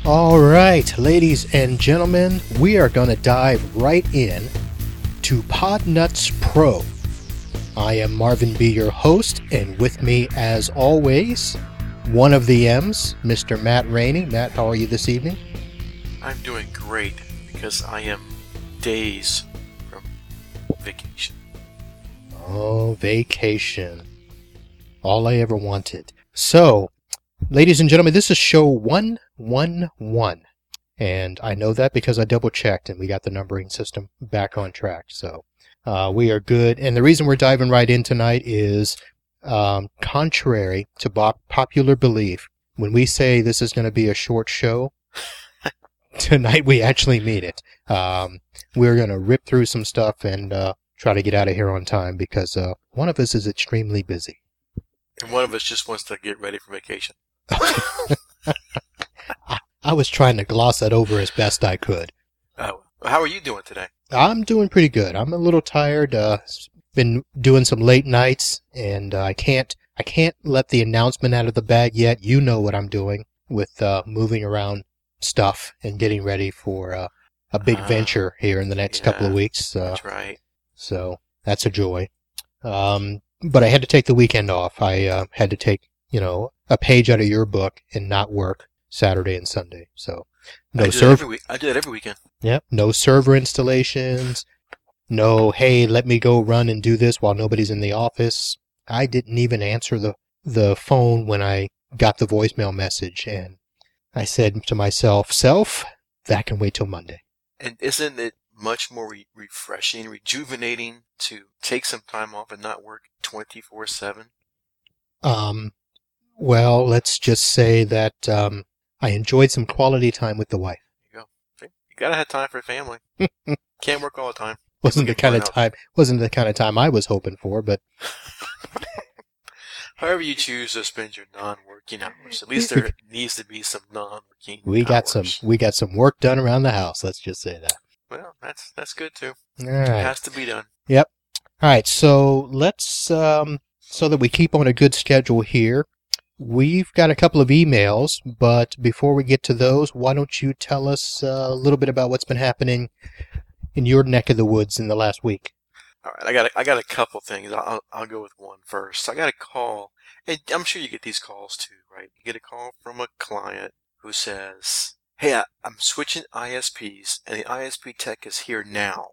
All right, ladies and gentlemen, we are going to dive right in to Podnuts Pro. I am Marvin B., your host, and with me, as always, one of the M's, Mr. Matt Rainey. Matt, how are you this evening? I'm doing great because I am days from vacation. Oh, vacation. All I ever wanted. So, ladies and gentlemen, this is show 111. And I know that because I double checked and we got the numbering system back on track. So we are good. And the reason we're diving right in tonight is contrary to popular belief, when we say this is going to be a short show, tonight we actually mean it. We're going to rip through some stuff and try to get out of here on time because one of us is extremely busy. And one of us just wants to get ready for vacation. I was trying to gloss that over as best I could. How are you doing today? I'm doing pretty good. I'm a little tired. Been doing some late nights, and I can't let the announcement out of the bag yet. You know what I'm doing with moving around stuff and getting ready for a big venture here in the next couple of weeks. That's right. So that's a joy. But I had to take the weekend off. I had to take, a page out of your book and not work Saturday and Sunday. So I do that every weekend. Yep. No server installations. No, hey, let me go run and do this while nobody's in the office. I didn't even answer the phone when I got the voicemail message, and I said to myself, that can wait till Monday. And isn't it much more refreshing, rejuvenating to take some time off and not work 24/7? Well, let's just say that I enjoyed some quality time with the wife. There you go. You gotta have time for family. Can't work all the time. Wasn't the kind of time I was hoping for, but however you choose to spend your non-working hours, at least there needs to be some non-working we got some work done around the house. Let's just say that. Well, that's good too. All right. It has to be done. Yep. All right. So let's so that we keep on a good schedule here. We've got a couple of emails, but before we get to those, why don't you tell us a little bit about what's been happening in your neck of the woods in the last week? All right, I got a couple things. I'll go with one first. So I got a call, and I'm sure you get these calls too, right? You get a call from a client who says, "Hey, I'm switching ISPs, and the ISP tech is here now."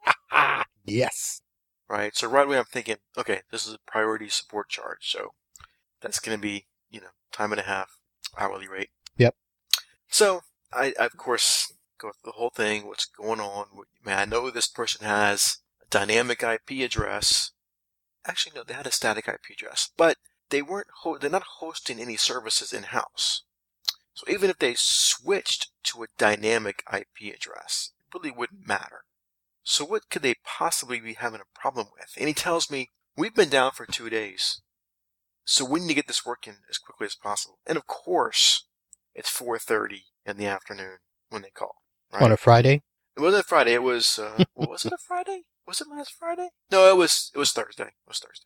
Yes. Right. So right away I'm thinking, okay, this is a priority support charge, so that's going to be, time and a half hourly rate. Yep. So I of course go through the whole thing. What's going on? Man, I know this person has a dynamic IP address. Actually, no, they had a static IP address, but they're not hosting any services in house. So even if they switched to a dynamic IP address, it really wouldn't matter. So what could they possibly be having a problem with? And he tells me, we've been down for 2 days. So we need to get this working as quickly as possible. And of course, it's 4:30 in the afternoon when they call. Right? On a Friday? It wasn't a Friday. It was, was it a Friday? Was it last Friday? No, it was Thursday. It was Thursday.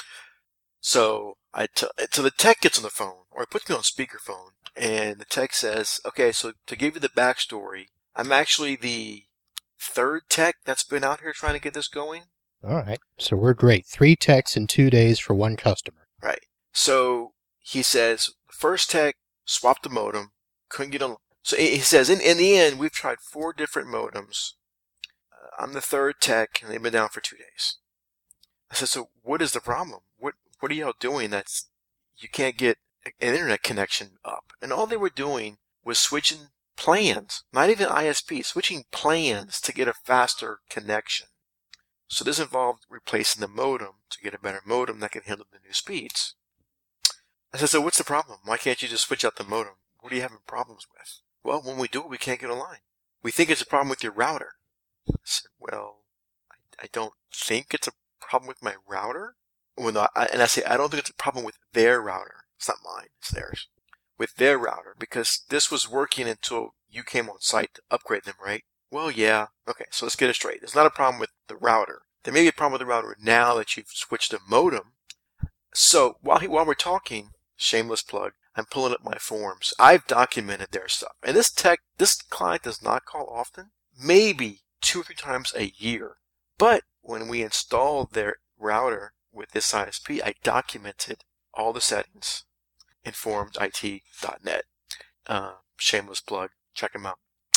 So so the tech gets on the phone, or it puts me on speakerphone, and the tech says, okay, so to give you the backstory, I'm actually the third tech that's been out here trying to get this going. All right. So we're great. 3 techs in 2 days for one customer. Right. So he says, the first tech swapped the modem, couldn't get on. So he says, in the end, we've tried 4 different modems. I'm the third tech, and they've been down for 2 days. I said, so what is the problem? What are y'all doing that's you can't get an internet connection up? And all they were doing was switching plans, not even ISP, switching plans to get a faster connection. So this involved replacing the modem to get a better modem that can handle the new speeds. I said, so what's the problem? Why can't you just switch out the modem? What are you having problems with? Well, when we do it, we can't get online. We think it's a problem with your router. I said, well, I don't think it's a problem with my router. And I say, I don't think it's a problem with their router. It's not mine, it's theirs. With their router, because this was working until you came on site to upgrade them, right? Well, yeah. Okay, so let's get it straight. There's not a problem with the router. There may be a problem with the router now that you've switched to modem. So while we're talking, shameless plug, I'm pulling up my forms. I've documented their stuff. And this client does not call often, maybe 2 or 3 times a year. But when we installed their router with this ISP, I documented all the settings. InformedIT.net. Shameless plug. Check them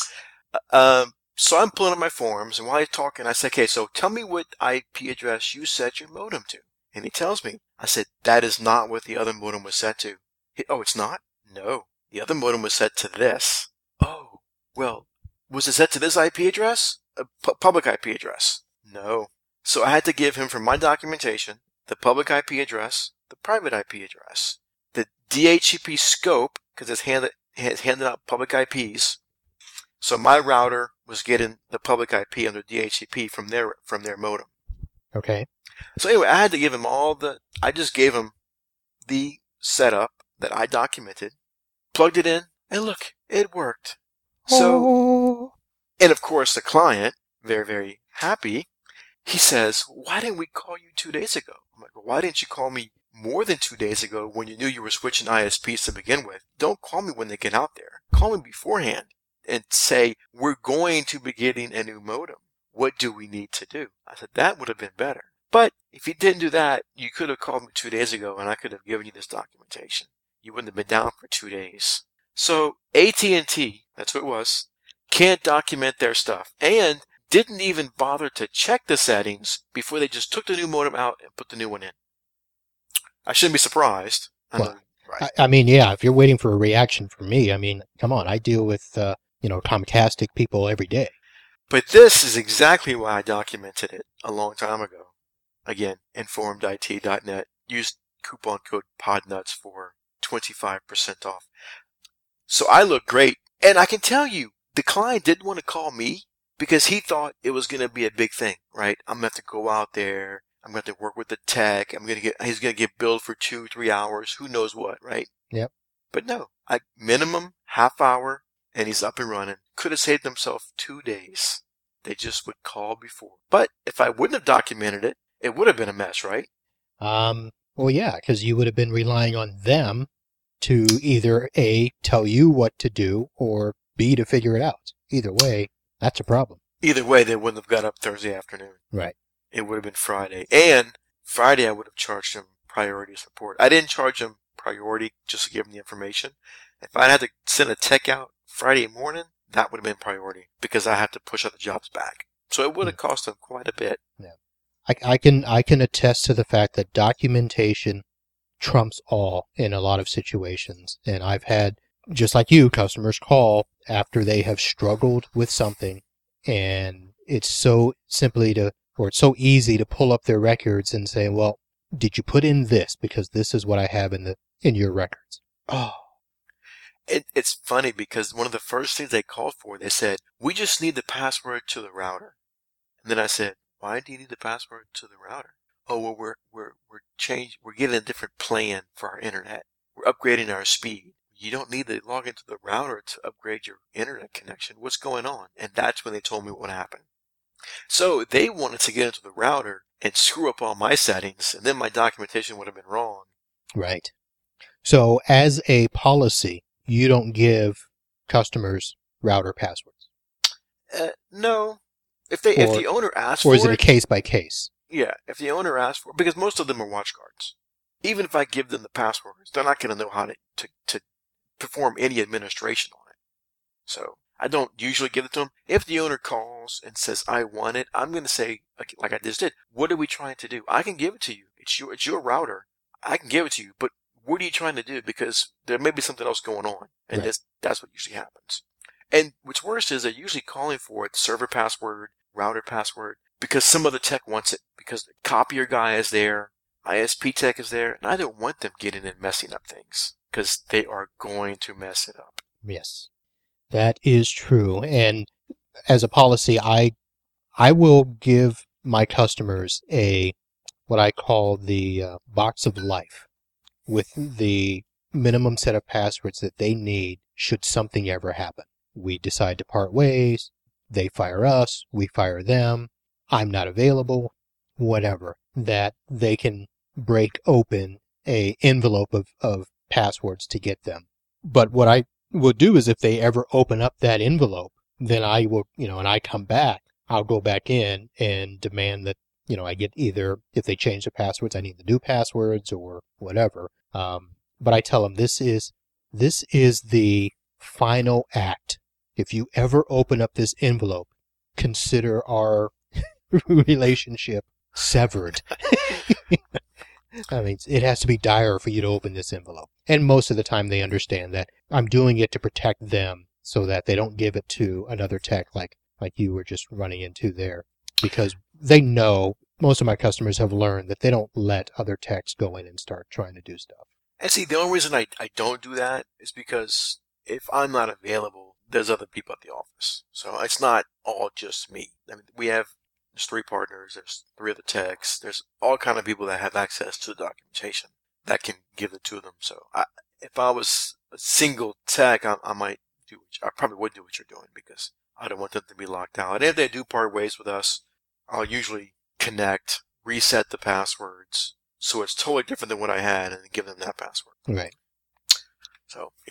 out. So I'm pulling up my forms, and while he's talking, I say, okay, so tell me what IP address you set your modem to. And he tells me. I said, that is not what the other modem was set to. Oh, it's not? No. The other modem was set to this. Oh, well, was it set to this IP address? Public IP address? No. So I had to give him, from my documentation, the public IP address, the private IP address, the DHCP scope, because it's handed out public IPs. So my router was getting the public IP under DHCP from their modem. Okay. So anyway, I had to give him I just gave him the setup that I documented, plugged it in, and look, it worked. So, and of course the client, very, very happy, he says, why didn't we call you 2 days ago? I'm like, well, why didn't you call me more than 2 days ago when you knew you were switching ISPs to begin with? Don't call me when they get out there. Call me beforehand and say, we're going to be getting a new modem. What do we need to do? I said, that would have been better. But if you didn't do that, you could have called me 2 days ago and I could have given you this documentation. You wouldn't have been down for 2 days. So AT&T, that's what it was, can't document their stuff and didn't even bother to check the settings before they just took the new modem out and put the new one in. I shouldn't be surprised. Well, right. I mean, yeah, if you're waiting for a reaction from me, I mean, come on, I deal with, Comcastic people every day. But this is exactly why I documented it a long time ago. Again, InformedIT.net. Use coupon code PODNUTS for 25% off. So I look great. And I can tell you, the client didn't want to call me because he thought it was going to be a big thing, right? I'm going to have to go out there. I'm going to have to work with the tech. He's going to get billed for 2-3 hours. Who knows what, right? Yep. But no, minimum half hour and he's up and running. Could have saved himself 2 days. They just would call before. But if I wouldn't have documented it, it would have been a mess, right? Well, yeah, because you would have been relying on them to either A, tell you what to do, or B, to figure it out. Either way, that's a problem. Either way, they wouldn't have got up Thursday afternoon. Right. It would have been Friday. And Friday, I would have charged him priority support. I didn't charge him priority just to give him the information. If I had to send a tech out Friday morning, that would have been priority because I had to push other jobs back. So it would have cost him quite a bit. Yeah. I can attest to the fact that documentation trumps all in a lot of situations. And I've had, just like you, customers call after they have struggled with something, and it's so it's so easy to pull up their records and say, well, did you put in this? Because this is what I have in your records. Oh. It's funny because one of the first things they called for, they said, we just need the password to the router. And then I said, why do you need the password to the router? Oh, well, we're getting a different plan for our internet. We're upgrading our speed. You don't need to log into the router to upgrade your internet connection. What's going on? And that's when they told me what happened. So they wanted to get into the router and screw up all my settings, and then my documentation would have been wrong. Right. So as a policy, you don't give customers router passwords? No. If the owner asks for it... Or is it a case by case? Yeah, if the owner asks for it, because most of them are WatchGuards. Even if I give them the passwords, they're not going to know how to perform any administration on it. So I don't usually give it to them. If the owner calls and says, I want it, I'm going to say, like I just did, what are we trying to do? I can give it to you. It's your router. I can give it to you, but what are you trying to do? Because there may be something else going on. And right. That's what usually happens. And what's worse is they're usually calling for it, server password, router password, because some other tech wants it. Because the copier guy is there, ISP tech is there, and I don't want them getting and messing up things. Because they are going to mess it up. Yes, that is true. And as a policy, I will give my customers what I call the box of life, with the minimum set of passwords that they need should something ever happen. We decide to part ways, they fire us, we fire them, I'm not available, whatever, that they can break open a envelope of passwords to get them. But what I will do is if they ever open up that envelope, then I will, and I come back, I'll go back in and demand that, I get either, if they change the passwords, I need the new passwords or whatever. But I tell them this is the final act. If you ever open up this envelope, consider our relationship severed. I mean, it has to be dire for you to open this envelope. And most of the time they understand that I'm doing it to protect them so that they don't give it to another tech like you were just running into there. Because they know, most of my customers have learned that they don't let other techs go in and start trying to do stuff. And see, the only reason I don't do that is because if I'm not available, there's other people at the office. So it's not all just me. I mean, there's 3 partners, there's 3 other techs, there's all kind of people that have access to the documentation that can give it to them. So if I was a single tech, I probably would do what you're doing because I don't want them to be locked out. And if they do part ways with us, I'll usually connect, reset the passwords, so it's totally different than what I had, and give them that password. Right. So, yeah.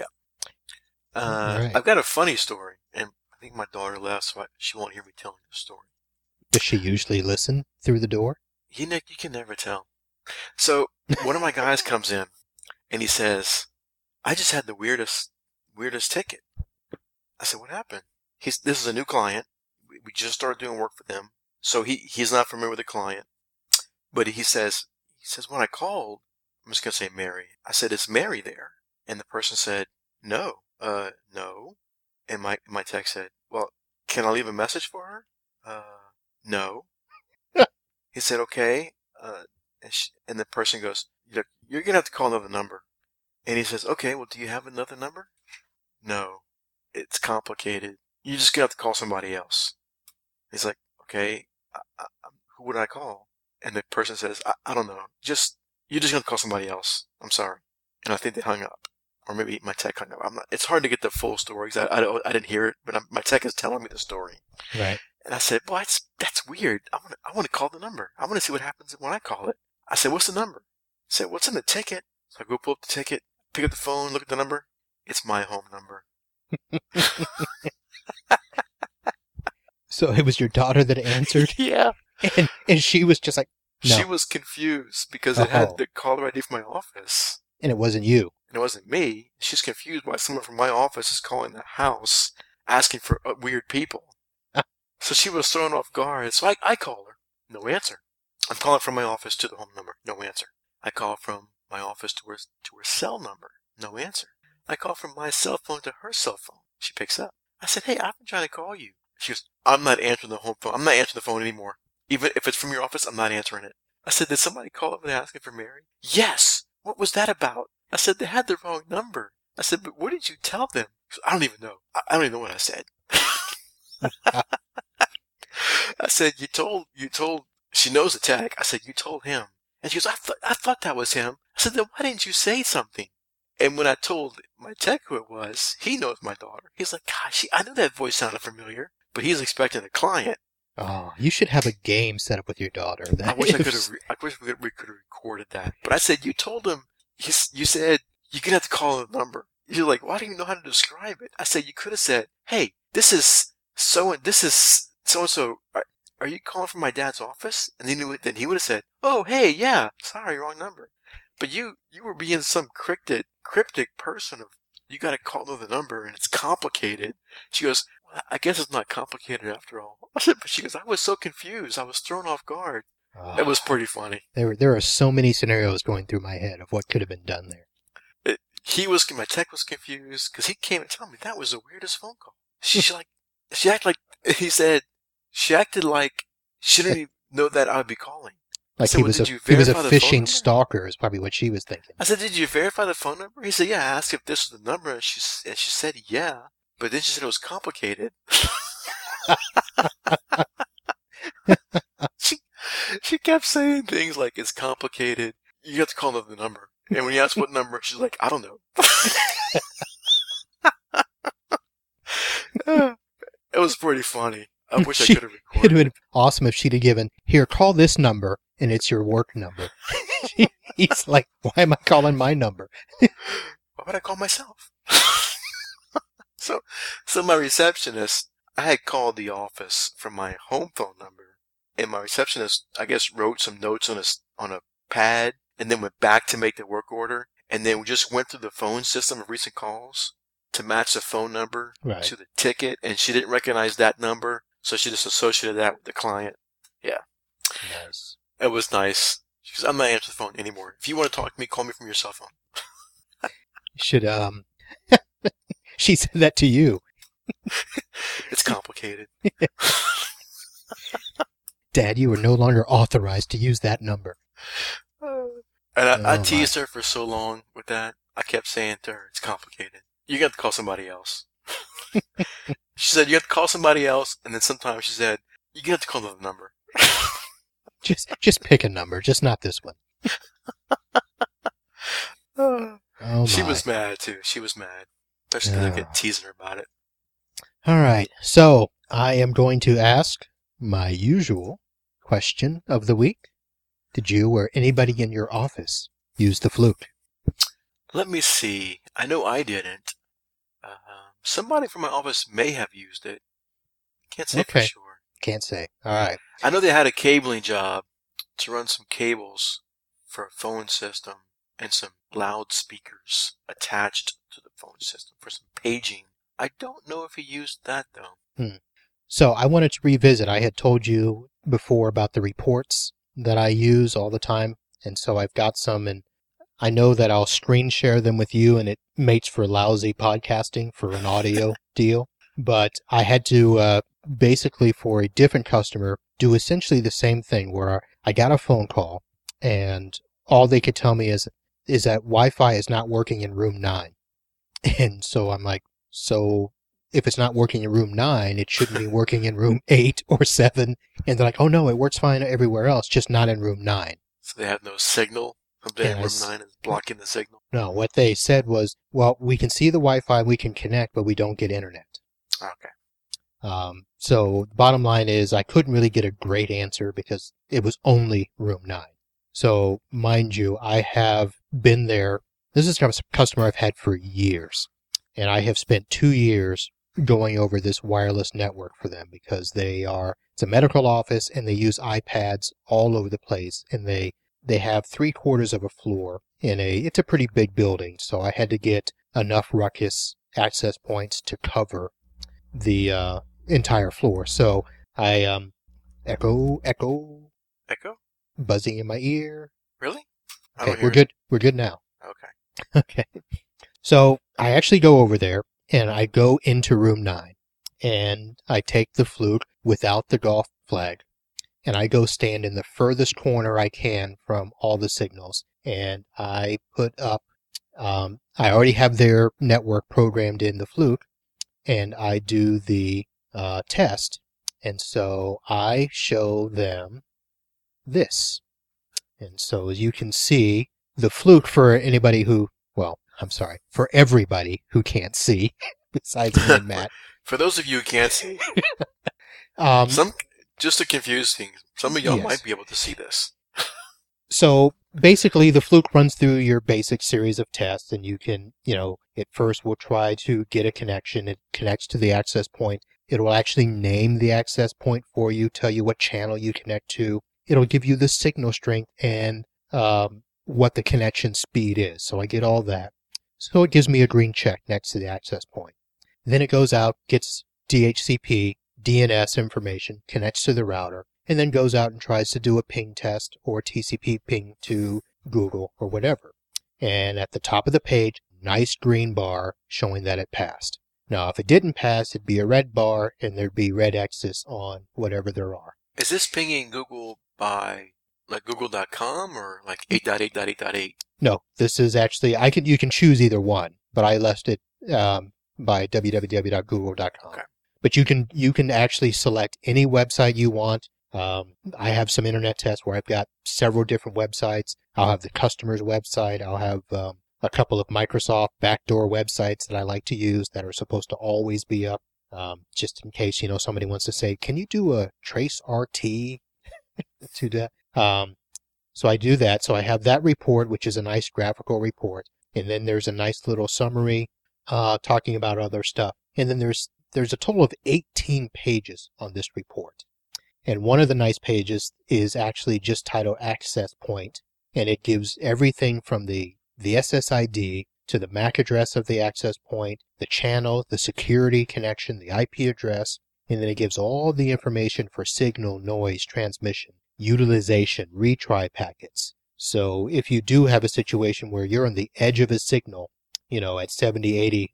Right. I've got a funny story, and I think my daughter left, so she won't hear me telling the story. Does she usually listen through the door? You can never tell. So, one of my guys comes in, and he says, I just had the weirdest ticket. I said, what happened? This is a new client. We just started doing work for them. So he's not familiar with the client. But he says, when I called, I'm just going to say Mary. I said, is Mary there? And the person said, no. No. And my tech said, well, can I leave a message for her? No. He said, okay. And the person goes, you're going to have to call another number. And he says, okay, well, do you have another number? No. It's complicated. You're just going to have to call somebody else. He's like, okay, who would I call? And the person says, I don't know. You're just going to call somebody else. I'm sorry. And I think they hung up. Or maybe my tech hung up. It's hard to get the full story because I didn't hear it, but my tech is telling me the story. Right. And I said, well, that's weird. I want to call the number. I want to see what happens when I call it. I said, what's the number? I said, what's in the ticket? So I go pull up the ticket, pick up the phone, look at the number. It's my home number. So it was your daughter that answered? Yeah. And she was just like, no. She was confused because it had the caller ID from my office. And it wasn't you. And it wasn't me. She's confused why someone from my office is calling the house asking for weird people. So she was thrown off guard. So I call her. No answer. I'm calling from my office to the home number. No answer. I call from my office to her cell number. No answer. I call from my cell phone to her cell phone. She picks up. I said, hey, I've been trying to call you. She goes, I'm not answering the home phone. I'm not answering the phone anymore. Even if it's from your office, I'm not answering it. I said, did somebody call over there asking for Mary? Yes. What was that about? I said, they had the wrong number. I said, but what did you tell them? She goes, I don't even know. I don't even know what I said. I said, you told, she knows the tech. I said, you told him. And she goes, I thought that was him. I said, then why didn't you say something? And when I told my tech who it was, he knows my daughter. He's like, gosh, I knew that voice sounded familiar, but he's expecting a client. Oh, you should have a game set up with your daughter. I wish we could have recorded that. But I said, you told him, you said, you're going to have to call a number. You're like, why do you know how to describe it? I said, you could have said, hey, this is so-and-so. Are you calling from my dad's office? And then he would have said, oh, hey, yeah, sorry, wrong number. But you were being some cryptic person of, you got to call another number and it's complicated. She goes, well, I guess it's not complicated after all. I said, but she goes, I was so confused. I was thrown off guard. It was pretty funny. There are so many scenarios going through my head of what could have been done there. My tech was confused because he came and told me that was the weirdest phone call. She acted like, he said, she acted like she didn't even know that I would be calling. Like said, he was a phishing stalker is probably what she was thinking. I said, did you verify the phone number? He said, yeah. I asked if this was the number, and she said, yeah. But then she said it was complicated. She kept saying things like, it's complicated. You have to call another number. And when you ask what number, she's like, I don't know. It was pretty funny. I wish I could have recorded. It would have been awesome if she'd have given, here, call this number, and it's your work number. He's like, why am I calling my number? Why would I call myself? So my receptionist, I had called the office from my home phone number, and my receptionist, I guess, wrote some notes on a pad, and then went back to make the work order, and then we just went through the phone system of recent calls to match the phone number to the ticket, and she didn't recognize that number, so she just associated that with the client. Yeah. Nice. It was nice. She goes, I'm not answering the phone anymore. If you want to talk to me, call me from your cell phone. Should, she said that to you. It's complicated. Dad, you are no longer authorized to use that number. And I teased her for so long with that. I kept saying to her, it's complicated. You got to call somebody else. She said, you have to call somebody else. And then sometimes she said, you got to call another number. Just pick a number, just not this one. She was mad too. She was mad. Especially because I kept teasing her about it. All right. So I am going to ask my usual question of the week. Did you or anybody in your office use the Fluke? Let me see. I know I didn't. Somebody from my office may have used it. Can't say for sure. Can't say. All right. I know they had a cabling job to run some cables for a phone system and some loudspeakers attached to the phone system for some paging. I don't know if he used that, though. So I wanted to revisit. I had told you before about the reports that I use all the time, and so I've got some, and I know that I'll screen share them with you, and it makes for lousy podcasting for an audio deal. But I had to basically, for a different customer, do essentially the same thing, where I got a phone call, and all they could tell me is that Wi-Fi is not working in room 9. And so I'm like, so if it's not working in room 9, it shouldn't be working in room 8 or 7. And they're like, oh no, it works fine everywhere else, just not in room 9. So they have no signal? Room 9 is blocking the signal? No, what they said was, well, we can see the Wi-Fi, we can connect, but we don't get internet. Okay. So the bottom line is I couldn't really get a great answer because it was only room 9. So mind you, I have been there. This is a customer I've had for years. And I have spent 2 years going over this wireless network for them because it's a medical office and they use iPads all over the place. And they have 3/4 of a floor it's a pretty big building. So I had to get enough ruckus access points to cover the entire floor. So I echo, buzzing in my ear. Really? Okay, we're good. We're good now. Okay. Okay. So I actually go over there and I go into room 9 and I take the Fluke without the golf flag and I go stand in the furthest corner I can from all the signals and I put up, I already have their network programmed in the Fluke and I do the test. And so I show them this. And so as you can see, the Fluke, for anybody who, for everybody who can't see, besides me and Matt. For those of you who can't see, just to confuse things, some of y'all might be able to see this. So basically, the Fluke runs through your basic series of tests, and you can, at first we'll try to get a connection. It connects to the access point. It will actually name the access point for you, tell you what channel you connect to. It'll give you the signal strength and what the connection speed is. So I get all that. So it gives me a green check next to the access point. Then it goes out, gets DHCP, DNS information, connects to the router, and then goes out and tries to do a ping test or TCP ping to Google or whatever. And at the top of the page, nice green bar showing that it passed. Now, if it didn't pass, it'd be a red bar and there'd be red X's on whatever there are. Is this pinging Google by like google.com or like 8.8.8.8? No, this is actually, you can choose either one, but I left it by www.google.com. Okay. But you can actually select any website you want. I have some internet tests where I've got several different websites. I'll have the customer's website. I'll have a couple of Microsoft backdoor websites that I like to use that are supposed to always be up, just in case, somebody wants to say, can you do a trace RT to that? So I do that. So I have that report, which is a nice graphical report. And then there's a nice little summary talking about other stuff. And then there's a total of 18 pages on this report. And one of the nice pages is actually just titled Access Point. And it gives everything from the SSID to the MAC address of the access point, the channel, the security connection, the IP address, and then it gives all the information for signal, noise, transmission, utilization, retry packets. So if you do have a situation where you're on the edge of a signal, at 70, 80,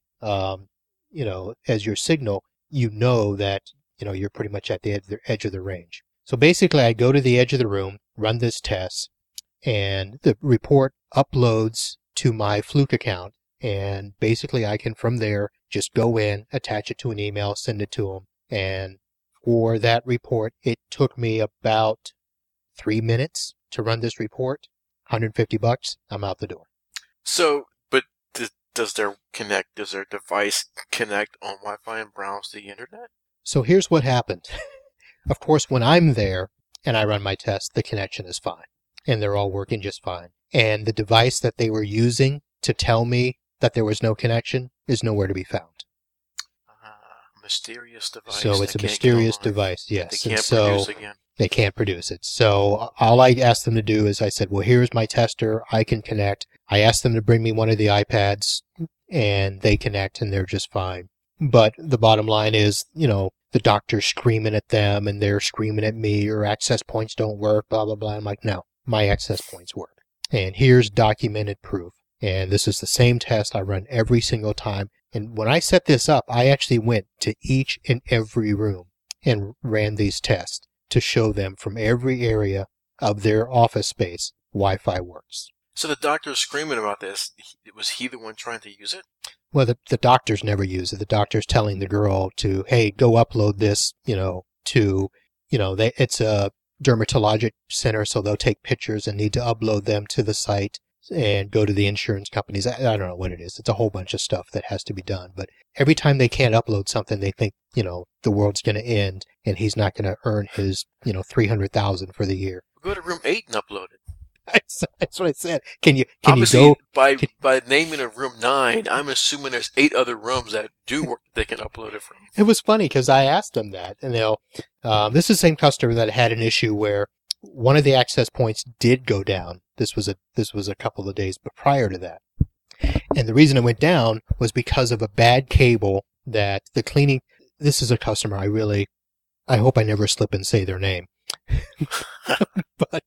as your signal, that, you're pretty much at the edge of the range. So basically I go to the edge of the room, run this test, and the report uploads to my Fluke account, and basically I can from there just go in, attach it to an email, send it to them, and for that report it took me about 3 minutes to run this report. $150, I'm out the door. So, but does their device connect on Wi-Fi and browse the internet? So here's what happened. Of course, when I'm there and I run my test, the connection is fine, and they're all working just fine. And the device that they were using to tell me that there was no connection is nowhere to be found. Mysterious device. So it's a mysterious device, yes. They can't produce again. They can't produce it. So all I asked them to do is I said, well, here's my tester. I can connect. I asked them to bring me one of the iPads, and they connect, and they're just fine. But the bottom line is, the doctor's screaming at them, and they're screaming at me, or access points don't work, blah, blah, blah. I'm like, no, my access points work. And here's documented proof. And this is the same test I run every single time. And when I set this up, I actually went to each and every room and ran these tests to show them from every area of their office space Wi-Fi works. So the doctor's screaming about this. Was he the one trying to use it? Well, the doctors never use it. The doctor's telling the girl to, hey, go upload this, it's a dermatologic center, so they'll take pictures and need to upload them to the site and go to the insurance companies. I don't know what it is. It's a whole bunch of stuff that has to be done. But every time they can't upload something, they think, the world's going to end and he's not going to earn his, $300,000 for the year. Go to room 8 and upload it. That's what I said. Can you Obviously, go by naming of room 9? I'm assuming there's 8 other rooms that do work that they can upload it from. It was funny because I asked them that, and this is the same customer that had an issue where one of the access points did go down. This was a couple of days, but prior to that, and the reason it went down was because of a bad cable that the cleaning. This is a customer I hope I never slip and say their name. But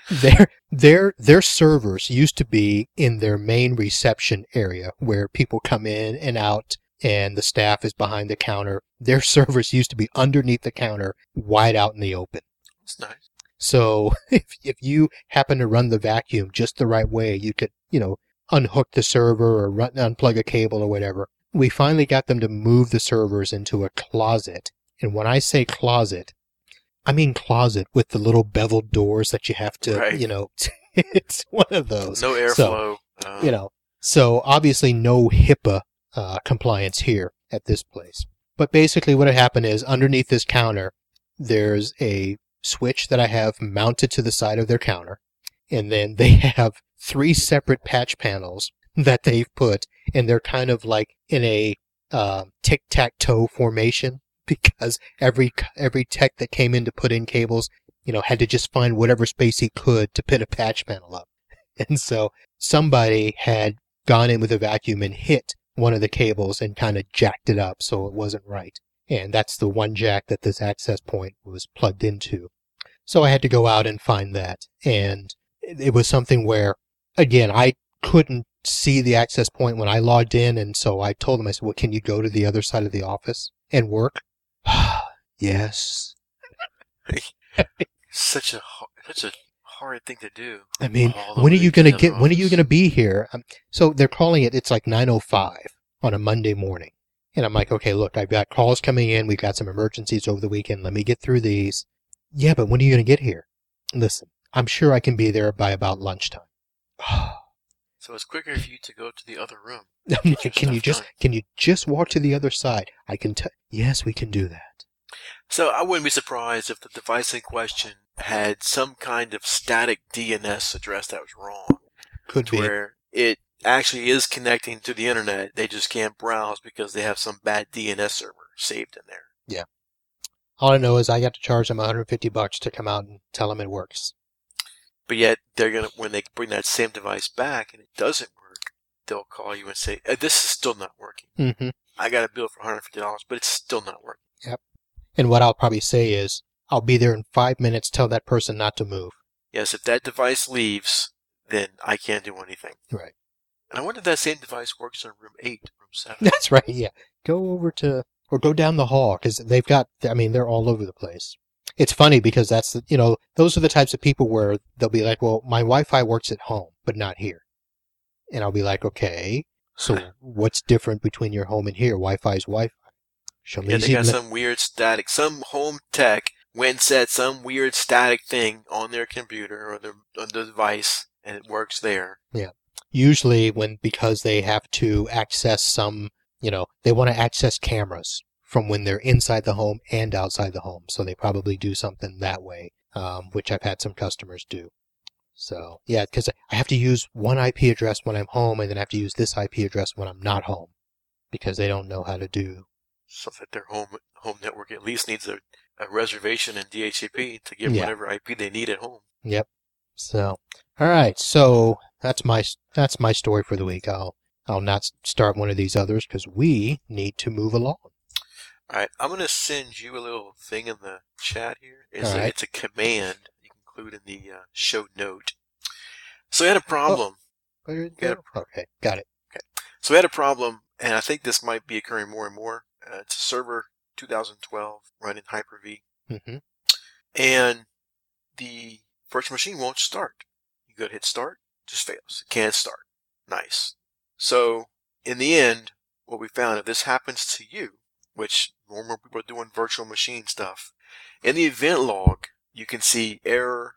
their servers used to be in their main reception area where people come in and out and the staff is behind the counter. Their servers used to be underneath the counter, wide out in the open. That's nice. So if you happen to run the vacuum just the right way, you could, unhook the server or unplug a cable or whatever. We finally got them to move the servers into a closet. And when I say closet, I mean closet with the little beveled doors that you have to, right. It's one of those. No airflow. So obviously no HIPAA compliance here at this place. But basically what had happened is underneath this counter, there's a switch that I have mounted to the side of their counter. And then they have 3 separate patch panels that they've put, and they're kind of like in a tic-tac-toe formation. Because every tech that came in to put in cables, had to just find whatever space he could to put a patch panel up. And so somebody had gone in with a vacuum and hit one of the cables and kind of jacked it up so it wasn't right. And that's the one jack that this access point was plugged into. So I had to go out and find that. And it was something where, again, I couldn't see the access point when I logged in. And so I told them, I said, well, can you go to the other side of the office and work? Yes. Such a hard thing to do. I mean, when are you going to be here? So they're calling it, it's like 9:05 on a Monday morning. And I'm like, okay, look, I've got calls coming in. We've got some emergencies over the weekend. Let me get through these. Yeah, but when are you going to get here? Listen, I'm sure I can be there by about lunchtime. So it's quicker for you to go to the other room. Can you just walk to the other side? I can yes, we can do that. So I wouldn't be surprised if the device in question had some kind of static DNS address that was wrong. Could be. Where it actually is connecting to the internet. They just can't browse because they have some bad DNS server saved in there. Yeah. All I know is I got to charge them $150 to come out and tell them it works. But yet, they're gonna, when they bring that same device back and it doesn't work, they'll call you and say, this is still not working. Mm-hmm. I got a bill for $150, but it's still not working. Yep. And what I'll probably say is, I'll be there in 5 minutes, tell that person not to move. Yes, if that device leaves, then I can't do anything. Right. And I wonder if that same device works in room 8, room 7. That's right, yeah. Go over to, or go down the hall, because they've got, I mean, they're all over the place. It's funny because that's, those are the types of people where they'll be like, well, my Wi-Fi works at home, but not here. And I'll be like, okay, so what's different between your home and here? Wi-Fi is Wi-Fi. Show me. Yeah, they got some weird static, some home tech went and set some weird static thing on their computer or on the device, and it works there. Yeah. Usually because they have to access some, they want to access cameras from when they're inside the home and outside the home. So they probably do something that way, which I've had some customers do. So, yeah, because I have to use one IP address when I'm home, and then I have to use this IP address when I'm not home, because they don't know how to do. So that their home network at least needs a reservation in DHCP to get whatever IP they need at home. Yep. So, all right. So that's my story for the week. I'll not start one of these others because we need to move along. All right. I'm going to send you a little thing in the chat here. It's a command you can include in the show note. So we had a problem. Okay, got it. Okay. So we had a problem, and I think this might be occurring more and more. It's a server 2012 running Hyper-V. Mm-hmm. And the virtual machine won't start. You go to hit start, just fails. It can't start. Nice. So in the end, what we found, if this happens to you, which more and more people are doing virtual machine stuff, in the event log, you can see error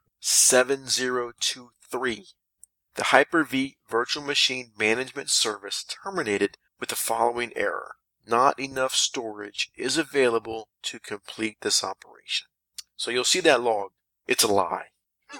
7023. The Hyper-V virtual machine management service terminated with the following error. Not enough storage is available to complete this operation. So you'll see that log. It's a lie.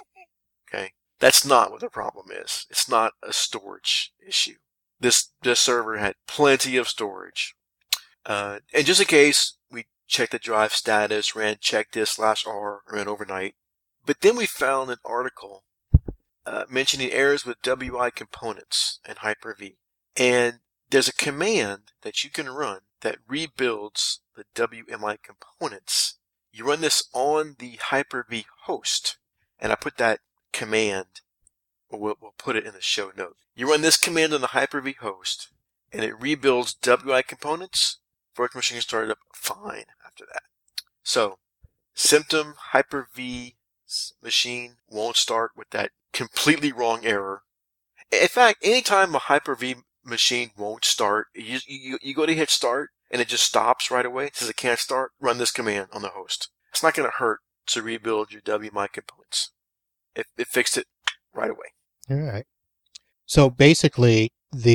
Okay? That's not what the problem is. It's not a storage issue. This server had plenty of storage. And just in case, we checked the drive status, ran checkdisk/r, ran overnight. But then we found an article mentioning errors with WI components and Hyper-V. And there's a command that you can run that rebuilds the WMI components. You run this on the Hyper-V host, and I put that command, or we'll put it in the show note. You run this command on the Hyper-V host, and it rebuilds WI components. Virtual machine started up fine after that. So, symptom Hyper-V machine won't start with that completely wrong error. In fact, anytime a Hyper-V machine won't start, you go to hit start and it just stops right away. It says it can't start. Run this command on the host. It's not going to hurt to rebuild your WMI components. It fixed it right away. All right. So basically,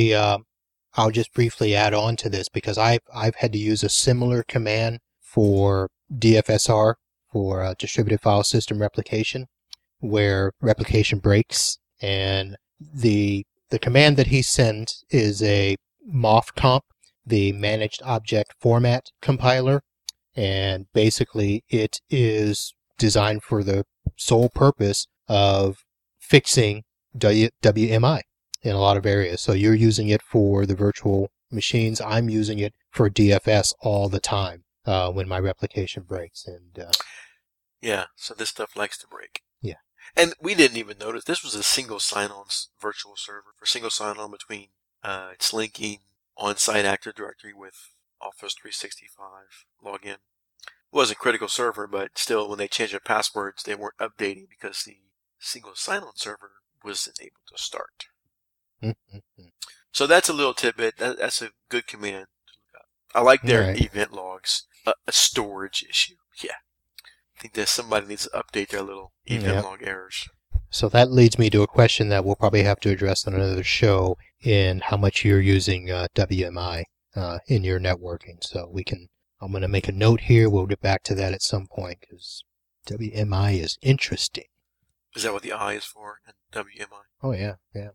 I'll just briefly add on to this because I've had to use a similar command for DFSR, for distributed file system replication, where replication breaks, and the command that he sent is a MOFComp, the Managed Object Format compiler, and basically it is designed for the sole purpose of fixing WMI in a lot of areas. So you're using it for the virtual machines. I'm using it for DFS all the time when my replication breaks. And yeah, so this stuff likes to break. Yeah. And we didn't even notice. This was a single sign-on virtual server for single sign-on between its linking on-site Active Directory with Office 365 login. It wasn't a critical server, but still, when they changed their passwords, they weren't updating because the single sign-on server wasn't able to start. Mm-hmm. So that's a little tidbit. That's a good command to look up. I like their event logs. A storage issue. Yeah. I think that somebody needs to update their little event log errors. So that leads me to a question that we'll probably have to address on another show in how much you're using WMI in your networking. So I'm going to make a note here. We'll get back to that at some point because WMI is interesting. Is that what the I is for in WMI? Oh, yeah, yeah.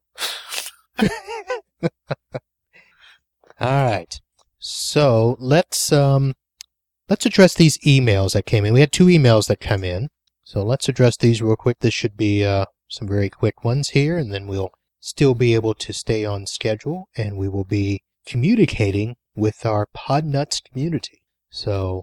All right. So let's address these emails that came in. We had 2 emails that come in. So let's address these real quick. This should be some very quick ones here, and then we'll still be able to stay on schedule, and we will be communicating with our Podnuts community. So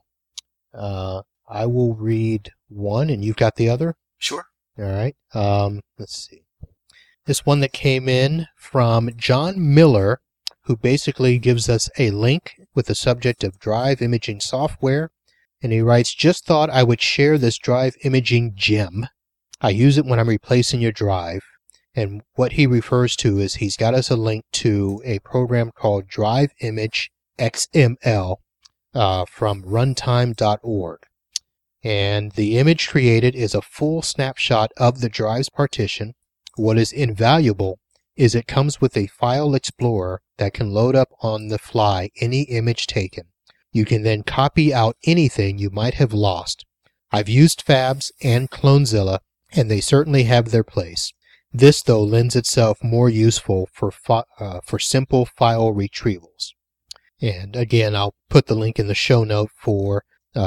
I will read one, and you've got the other? Sure. All right. Let's see. This one that came in from John Miller, who basically gives us a link with the subject of drive imaging software. And he writes, just thought I would share this drive imaging gem. I use it when I'm replacing your drive. And what he refers to is he's got us a link to a program called Drive Image XML from runtime.org. And the image created is a full snapshot of the drive's partition. What is invaluable is it comes with a file explorer that can load up on the fly any image taken. You can then copy out anything you might have lost. I've used Fabs and Clonezilla, and they certainly have their place. This, though, lends itself more useful for simple file retrievals. And again, I'll put the link in the show note for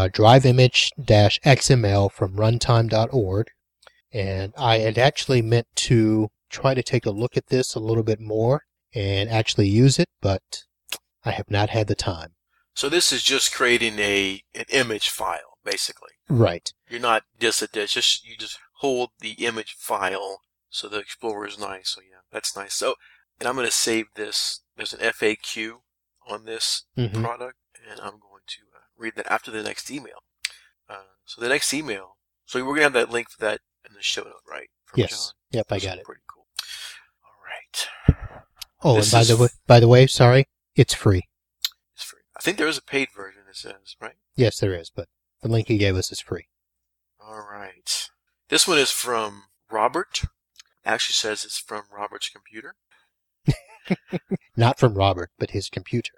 driveimage-xml from runtime.org. And I had actually meant to try to take a look at this a little bit more and actually use it, but I have not had the time. So this is just creating an image file, basically. Right. You're not you just hold the image file. So the Explorer is nice. So yeah, that's nice. So, and I'm going to save this. There's an FAQ on this product, and I'm going to read that after the next email. So the next email. So we're going to have that link for that in the show note, right? From Yes. John. Yep, I got it. Pretty cool. All right. Oh, and by the way, sorry, it's free. It's free. I think there is a paid version. It says, right? Yes, there is, but the link he gave us is free. All right. This one is from Robert. Actually says it's from Robert's computer. Not from Robert, but his computer.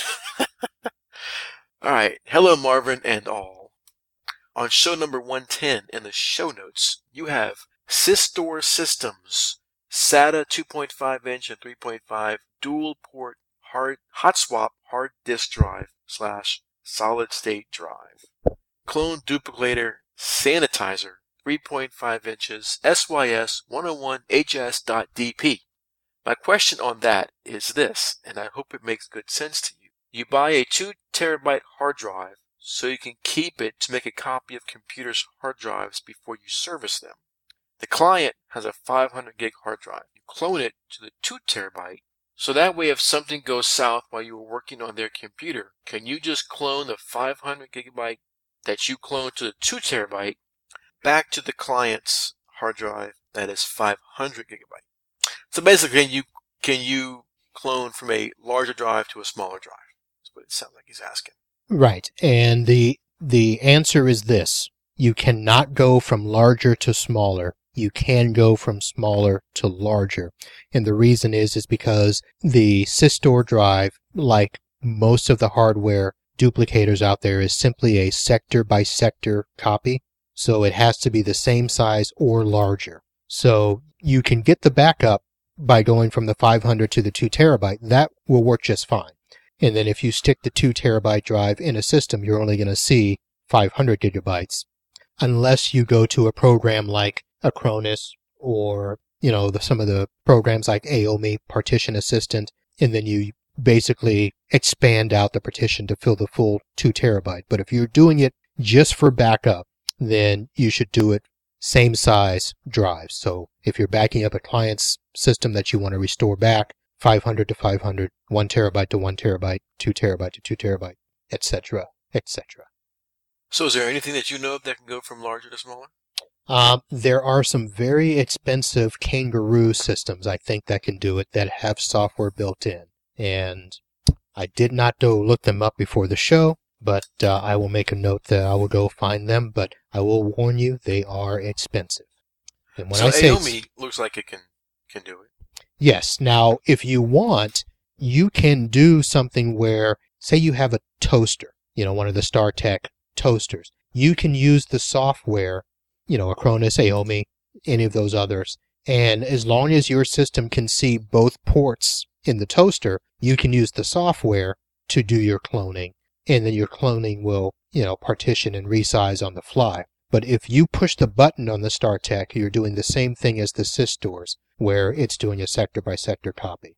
All right. Hello, Marvin and all. On show number 110 in the show notes, you have Systor Systems SATA 2.5 inch and 3.5 dual port hot swap hard disk drive / solid state drive. Clone duplicator sanitizer 3.5 inches SYS 101HS.DP. My question on that is this, and I hope it makes good sense to you. You buy a 2 terabyte hard drive so you can keep it to make a copy of computer's hard drives before you service them. The client has a 500 gig hard drive. You clone it to the 2 terabyte, so that way if something goes south while you were working on their computer, can you just clone the 500 gigabyte that you cloned to the 2 terabyte back to the client's hard drive that is 500 gigabyte. So basically, can you clone from a larger drive to a smaller drive? That's what it sounds like he's asking. Right, and the answer is this. You cannot go from larger to smaller. You can go from smaller to larger. And the reason is because the Systor drive, like most of the hardware duplicators out there, is simply a sector by sector copy. So it has to be the same size or larger. So you can get the backup by going from the 500 to the 2 terabyte. That will work just fine. And then if you stick the 2 terabyte drive in a system, you're only going to see 500 gigabytes. Unless you go to a program like Acronis or, some of the programs like Aomi, Partition Assistant, and then you basically expand out the partition to fill the full 2 terabyte. But if you're doing it just for backup, then you should do it same size drives. So if you're backing up a client's system that you want to restore back, 500 to 500, 1 terabyte to 1 terabyte, 2 terabyte to 2 terabyte, etc., etc. So is there anything that you know of that can go from larger to smaller? There are some very expensive Kangaroo systems, I think, that can do it, that have software built in. And I did not go look them up before the show, but I will make a note that I will go find them. But I will warn you, they are expensive. And when so I say Aomi looks like it can do it. Yes. Now, if you want, you can do something where, say you have a toaster. one of the StarTech toasters. You can use the software, Acronis, Aomi, any of those others. And as long as your system can see both ports in the toaster, you can use the software to do your cloning. And then your cloning will, partition and resize on the fly. But if you push the button on the StarTech, you're doing the same thing as the SysStores, where it's doing a sector-by-sector copy.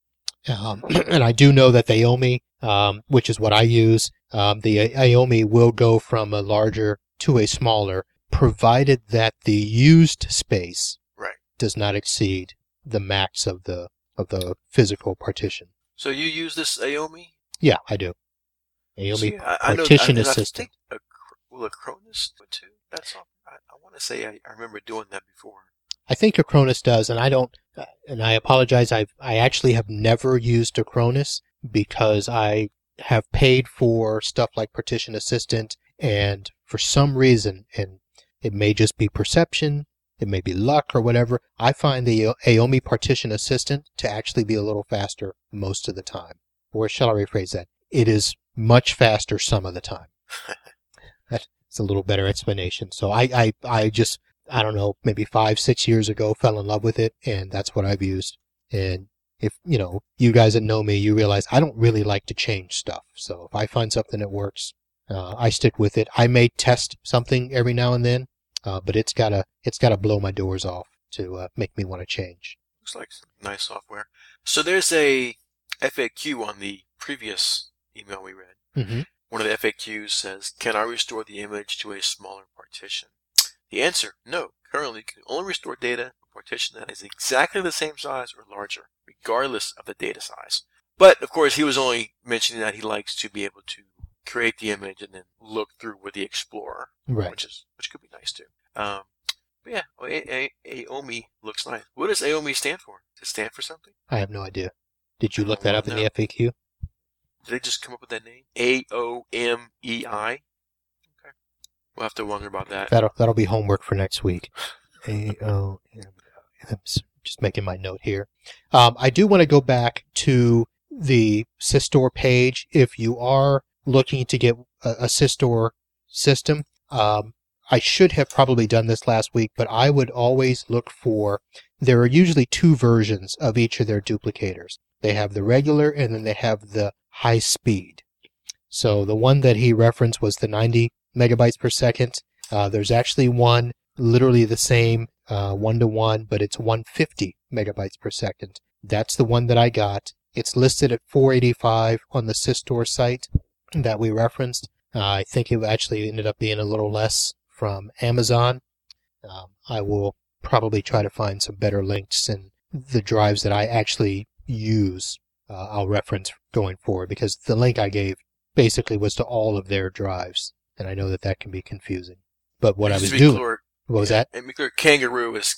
And I do know that the Aomi, which is what I use, the Aomi will go from a larger to a smaller, provided that the used space does not exceed the max of the physical partition. So you use this Aomi? Yeah, I do. Aomi Partition Assistant. Will Acronis do it too? That's all. I want to say I remember doing that before. I think Acronis does, and I don't. And I apologize. I actually have never used Acronis because I have paid for stuff like Partition Assistant, and for some reason, and it may just be perception, it may be luck or whatever, I find the Aomi Partition Assistant to actually be a little faster most of the time. Or shall I rephrase that? It is much faster some of the time. That's a little better explanation. So I don't know, maybe 5-6 years ago, fell in love with it, and that's what I've used. And if, you guys that know me, you realize I don't really like to change stuff. So if I find something that works, I stick with it. I may test something every now and then, but it's gotta blow my doors off to make me want to change. Looks like some nice software. So there's a FAQ on the previous email we read. Mm-hmm. One of the FAQs says, "Can I restore the image to a smaller partition?" The answer, no. Currently, you can only restore data to a partition that is exactly the same size or larger, regardless of the data size. But, of course, he was only mentioning that he likes to be able to create the image and then look through with the Explorer, right? Which could be nice too. But yeah, Aomi looks nice. What does Aomi stand for? Does it stand for something? I have no idea. Did you look that up in the FAQ? Did they just come up with that name? AOMEI? Okay. We'll have to wonder about that. That'll be homework for next week. AOMEI. I'm just making my note here. I do want to go back to the SysStore page. If you are looking to get a SysStore system, I should have probably done this last week, but I would always look for, there are usually two versions of each of their duplicators. They have the regular and then they have the high speed. So the one that he referenced was the 90 megabytes per second. There's actually one literally the same 1-to-1, but it's 150 megabytes per second. That's the one that I got. It's listed at $485 on the SysStore site that we referenced. I think it actually ended up being a little less from Amazon. I will probably try to find some better links and the drives that I actually use. I'll reference going forward, because the link I gave basically was to all of their drives, and I know that can be confusing. But what I was doing, what was that? And be clear, Kangaroo is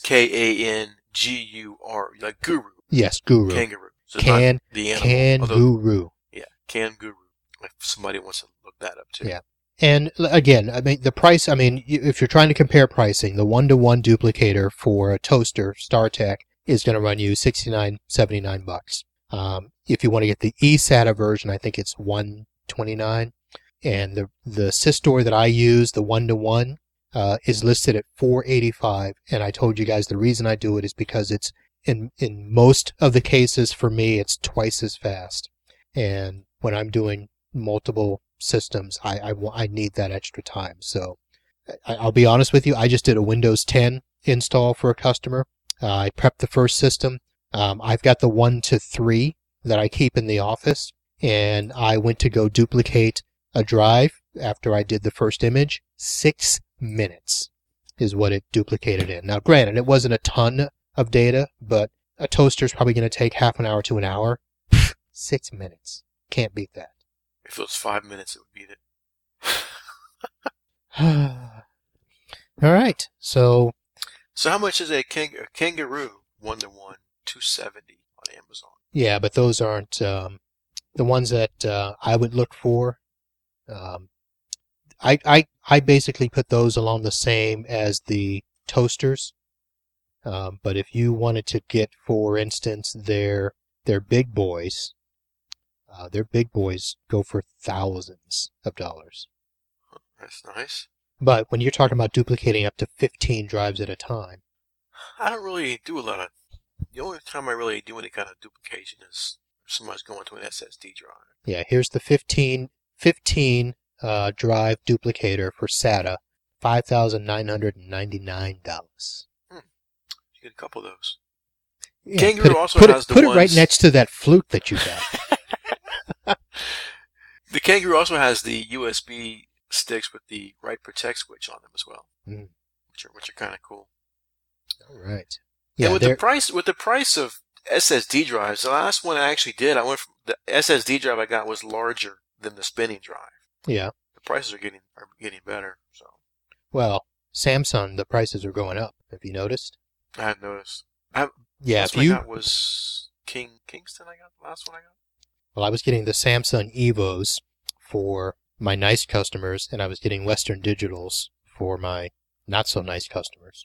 Kanguru, like guru. Yes, guru. Kangaroo. So not the animal. Kangaroo. Yeah, Kanguru. If somebody wants to look that up too. Yeah. And again, I mean, the price, if you're trying to compare pricing, the 1-to-1 duplicator for a toaster, StarTech, is going to run you $69-$79. If you want to get the eSATA version, I think it's $129. And the SysStore that I use, the 1-to-1, is listed at $485. And I told you guys the reason I do it is because it's, in most of the cases for me, it's twice as fast. And when I'm doing multiple systems, I need that extra time. So I'll be honest with you, I just did a Windows 10 install for a customer. I prepped the first system. I've got the 1-to-3 that I keep in the office, and I went to go duplicate a drive after I did the first image. 6 minutes is what it duplicated in. Now, granted, it wasn't a ton of data, but a toaster is probably going to take half an hour to an hour. 6 minutes. Can't beat that. If it was 5 minutes, it would beat it. All right. So how much is a Kangaroo 1-to-1 270 on Amazon? Yeah, but those aren't the ones that I would look for. I basically put those along the same as the toasters. But if you wanted to get, for instance, their big boys, Their big boys go for thousands of dollars. That's nice. But when you're talking about duplicating up to 15 drives at a time, I don't really do a lot of. The only time I really do any kind of duplication is if somebody's going to an SSD drive. yeah, here's the 15 drive duplicator for SATA, $5,999. You get a couple of those. Yeah, Kangaroo also has the put ones. it right next to that flute that you got. The Kangaroo also has the USB sticks with the Write Protect switch on them as well, which are kind of cool. All right. Yeah, and with the price of SSD drives, the last one I actually did, I went from the SSD drive I got was larger than the spinning drive. Yeah. The prices are getting better. So. Well, Samsung, the prices are going up. Have you noticed? I have noticed. Yeah. Last one I got was Kingston. I got the last one I got. Well, I was getting the Samsung Evos for my nice customers, and I was getting Western Digitals for my not so nice customers.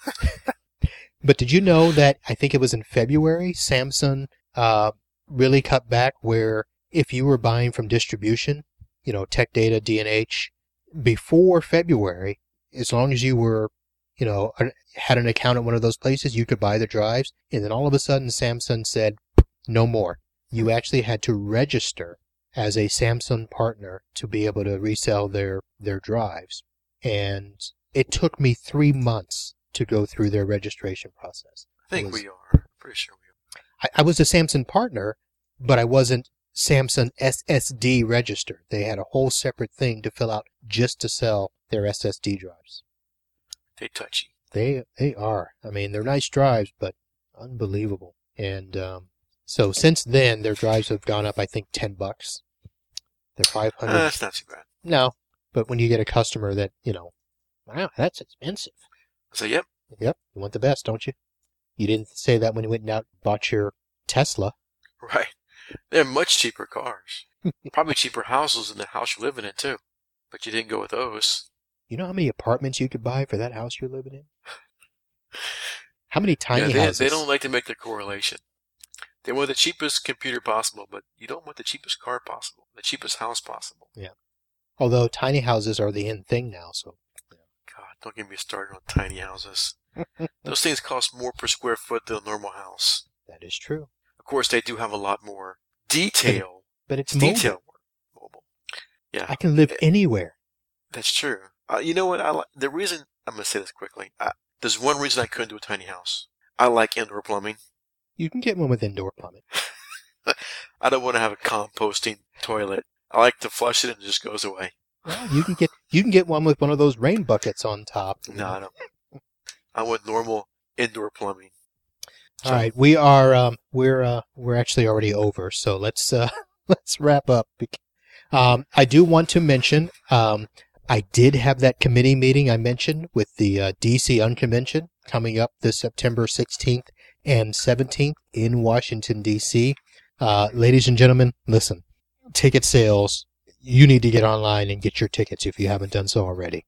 But did you know that I think it was in February, Samsung really cut back where if you were buying from distribution, Tech Data, D&H, before February, as long as you were, had an account at one of those places, you could buy the drives. And then all of a sudden, Samsung said, no more. You actually had to register as a Samsung partner to be able to resell their drives. And it took me 3 months to go through their registration process. I think we are. Pretty sure we are. I was a Samsung partner, but I wasn't Samsung SSD registered. They had a whole separate thing to fill out just to sell their SSD drives. They touchy. They are. I mean, they're nice drives, but unbelievable. And so since then, their drives have gone up, I think, $10. They're $500. That's not too bad. No, but when you get a customer that, wow, that's expensive. I say, yep. Yep, you want the best, don't you? You didn't say that when you went out and bought your Tesla. Right. They're much cheaper cars. Probably cheaper houses than the house you're living in, too. But you didn't go with those. You know how many apartments you could buy for that house you're living in? How many tiny houses? They don't like to make the correlation. They want the cheapest computer possible, but you don't want the cheapest car possible, the cheapest house possible. Yeah. Although tiny houses are the in thing now, so. God, don't get me started on tiny houses. Those things cost more per square foot than a normal house. That is true. Of course, they do have a lot more detail. But it's detail mobile. Yeah. I can live anywhere. That's true. You know what? The reason, I'm going to say this quickly. There's one reason I couldn't do a tiny house. I like indoor plumbing. You can get one with indoor plumbing. I don't want to have a composting toilet. I like to flush it and it just goes away. Well, you can get one with one of those rain buckets on top. No, I don't. I want normal indoor plumbing. All right, we are we're actually already over, so let's wrap up. I do want to mention I did have that committee meeting I mentioned with the DC Unconvention coming up this September 16th and 17th in Washington, D.C. Ladies and gentlemen, listen, ticket sales, you need to get online and get your tickets if you haven't done so already.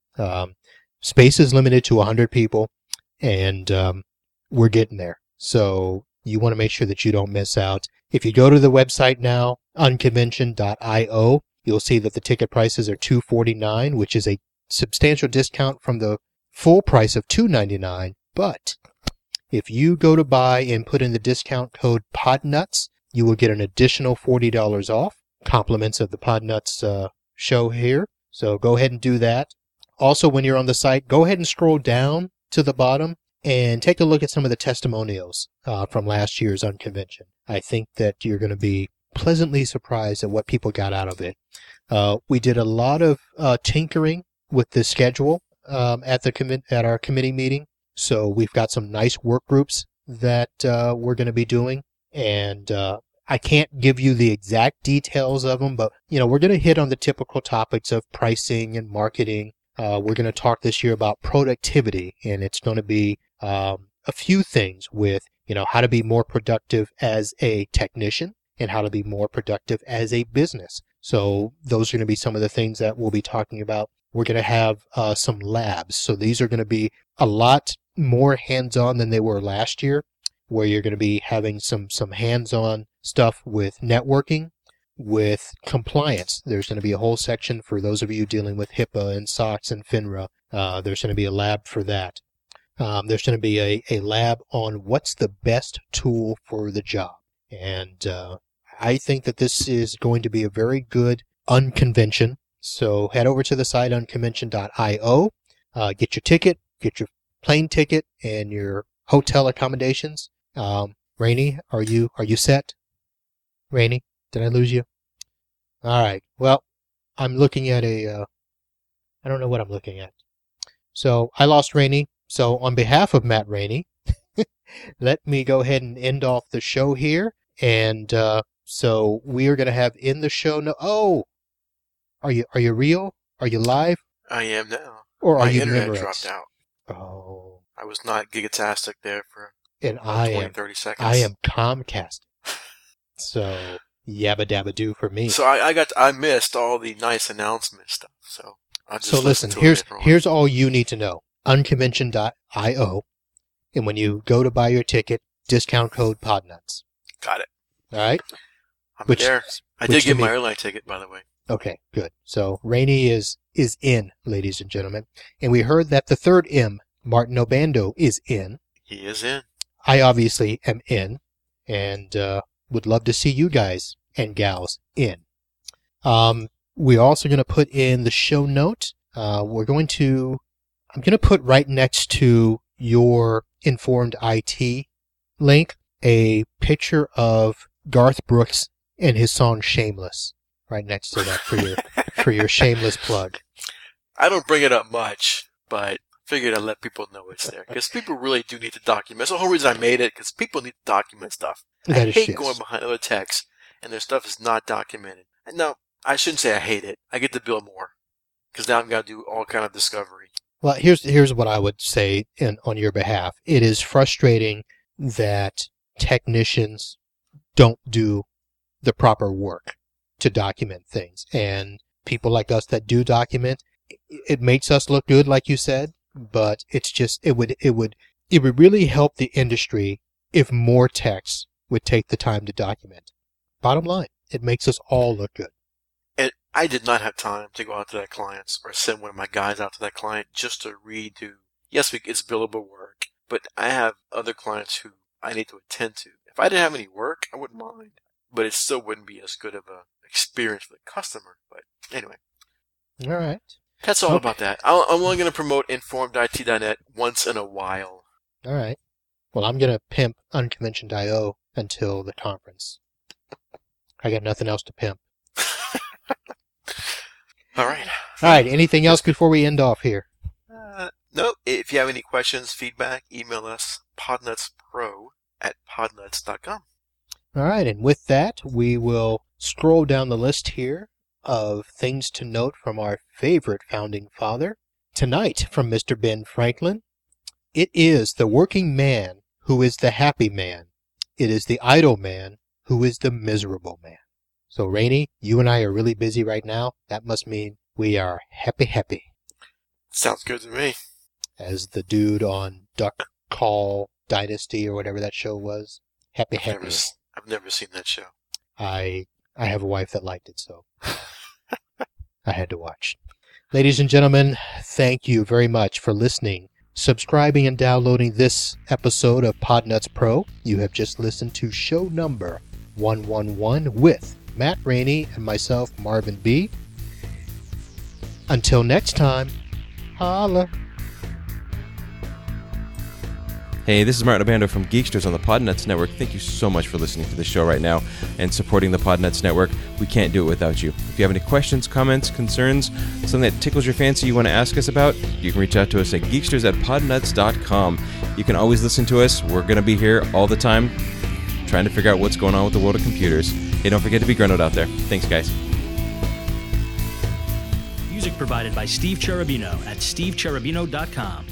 Space is limited to 100 people, and we're getting there. So you want to make sure that you don't miss out. If you go to the website now, unconvention.io, you'll see that the ticket prices are $249, which is a substantial discount from the full price of $299. But if you go to buy and put in the discount code PODNUTS, you will get an additional $40 off. Compliments of the PodNuts show here. So go ahead and do that. Also, when you're on the site, go ahead and scroll down to the bottom and take a look at some of the testimonials from last year's Unconvention. I think that you're going to be pleasantly surprised at what people got out of it. We did a lot of tinkering with the schedule at our committee meeting. So we've got some nice work groups that we're going to be doing. And I can't give you the exact details of them, but we're going to hit on the typical topics of pricing and marketing. We're going to talk this year about productivity, and it's going to be a few things with how to be more productive as a technician and how to be more productive as a business. So those are going to be some of the things that we'll be talking about. We're going to have some labs. So these are going to be a lot more hands-on than they were last year, where you're going to be having some hands-on stuff with networking, with compliance. There's going to be a whole section for those of you dealing with HIPAA and SOX and FINRA. There's going to be a lab for that. There's going to be a lab on what's the best tool for the job. And I think that this is going to be a very good unconvention. So head over to the site unconvention.io, get your ticket, get your plane ticket, and your hotel accommodations. Rainey, are you set? Rainey, did I lose you? All right. Well, I'm looking at I don't know what I'm looking at. So I lost Rainey. So on behalf of Matt Rainey, let me go ahead and end off the show here. And so we are going to have in the show. Are you real? Are you live? I am now. Or are My you internet Memorex? dropped out. Oh. I was not gigatastic there for And 30 seconds. I am Comcast. So yabba dabba do for me. So I missed all the nice announcement stuff. So I just listen, here's all you need to know. Unconvention.io, and when you go to buy your ticket, discount code PodNuts. Got it. All right. I'm there. I did get my airline ticket, by the way. Okay, good. So Rainey is in, ladies and gentlemen, and we heard that the third M, Martin Obando, is in. He is in. I obviously am in, and would love to see you guys and gals in. We're also going to put in the show note. I'm going to put right next to your Informed IT link a picture of Garth Brooks and his song Shameless right next to that for your shameless plug. I don't bring it up much, but figured I'd let people know it's there because people really do need to document. That's the whole reason I made it, because people need to document stuff. I hate going behind other texts and their stuff is not documented. No, I shouldn't say I hate it. I get to bill more because now I've got to do all kind of discovery. Well, here's what I would say on your behalf. It is frustrating that technicians don't do the proper work to document things, and people like us that do document, it makes us look good, like you said. But it's just it would really help the industry if more techs would take the time to document. Bottom line, it makes us all look good. And I did not have time to go out to that client or send one of my guys out to that client just to redo. Yes, it's billable work, but I have other clients who I need to attend to. If I didn't have any work, I wouldn't mind, but it still wouldn't be as good of a experience for the customer. But anyway. All right. That's all about that. I'm only going to promote informedit.net once in a while. All right. Well, I'm going to pimp Unconvention.io until the conference. I got nothing else to pimp. All right. All right. Anything else before we end off here? No. If you have any questions, feedback, email us, podnutspro@podnuts.com. All right. And with that, we will scroll down the list here of things to note from our favorite founding father. Tonight, from Mr. Ben Franklin, it is the working man who is the happy man. It is the idle man who is the miserable man. So, Rainey, you and I are really busy right now. That must mean we are happy. Sounds good to me. As the dude on Duck Call Dynasty or whatever that show was. Happy. I've never seen that show. I have a wife that liked it, so I had to watch. Ladies and gentlemen, thank you very much for listening, subscribing, and downloading this episode of Podnuts Pro. You have just listened to show number 111 with Matt Rainey and myself, Marvin B. Until next time, holla. Hey, this is Martin Obando from Geeksters on the Podnuts Network. Thank you so much for listening to the show right now and supporting the Podnuts Network. We can't do it without you. If you have any questions, comments, concerns, something that tickles your fancy you want to ask us about, you can reach out to us at geeksters@podnuts.com. You can always listen to us. We're going to be here all the time trying to figure out what's going on with the world of computers. Hey, don't forget to be grown out there. Thanks, guys. Music provided by Steve Cherubino at stevecherubino.com.